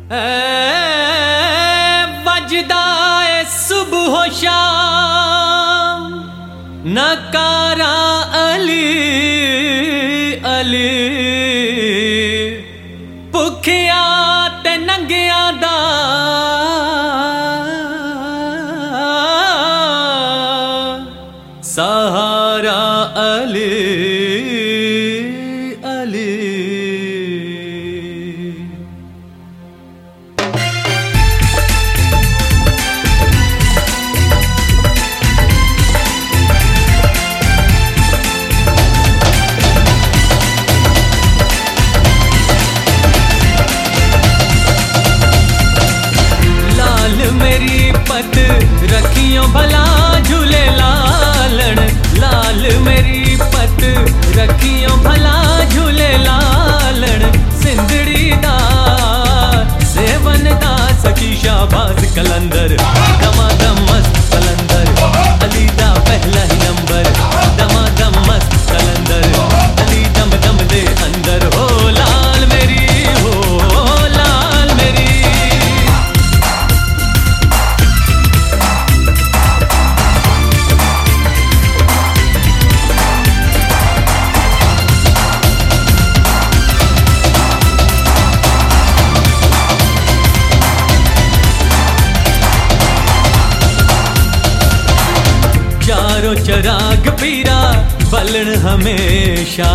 वजदा है सुबह शाम नकारा अली अली भुखिया ते नंगिया दा सहारा अली अली। मेरी पत रखियों भला झूले लालण लाल मेरी पत रखियों भला झूले लालण सिंधड़ी दा सेवन दा सखी शाहबाज कलंदर दमादम मस्त कलंदर अली दा पहला ही नंबर दमादम मस्त कलंदर अली दम दम दे अंदर हो लाल मेरी हो लाल मेरी। चारों चराग पीरा बलन हमेशा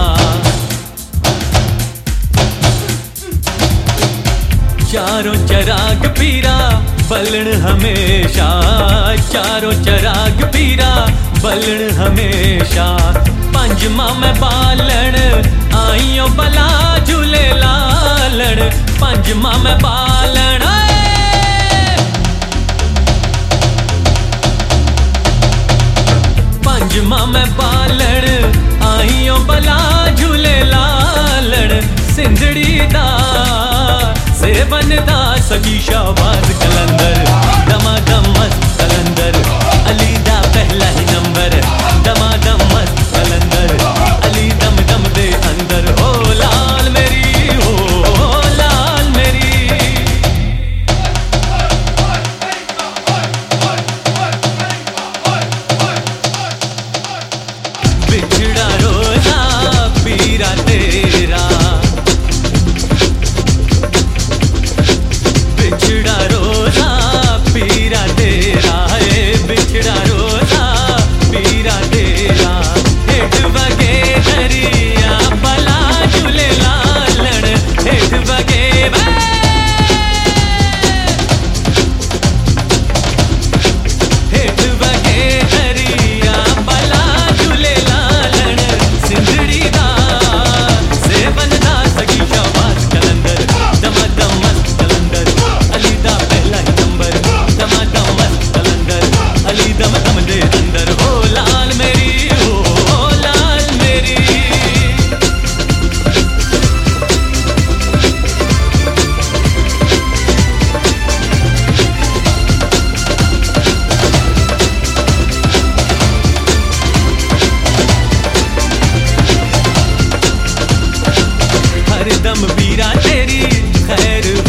चारों चराग पीरा बलन हमेशा चारों चराग पीरा बलन हमेशा पंजमा में बालन आइयो बला झूले लालन पंजमा में बालन पंजमा में बालण आइयो बला झूले लालण सिंधड़ी दा सेवन दा सखी शाहबाज कलंदर दमादम मस्त कलंदर अली दा पहला ही नंबर दमादम मस्त कलंदर अली दम दम दे अंदर हो लाल मेरी हो लाल मेरी। बिछड़ा रोजा पीरा तेरा बिछड़ा रोजा पीरा तेरा है बिछड़ा रोजा पीरा तेरा हेठ बगे दरिया बला झूले लालण हेठ बगे हेठ बगे दरिया बला झूले लालण सिंधड़ी दा सेवन दा सखी शाहबाज कलंदर दमादम मस्त कलंदर अली दा पहला ही नंबर दमादम मस्त कलंदर अली दम दम दे अंदर हो लाल मेरी हो लाल मेरी। हरदम बीरा तेरी खैर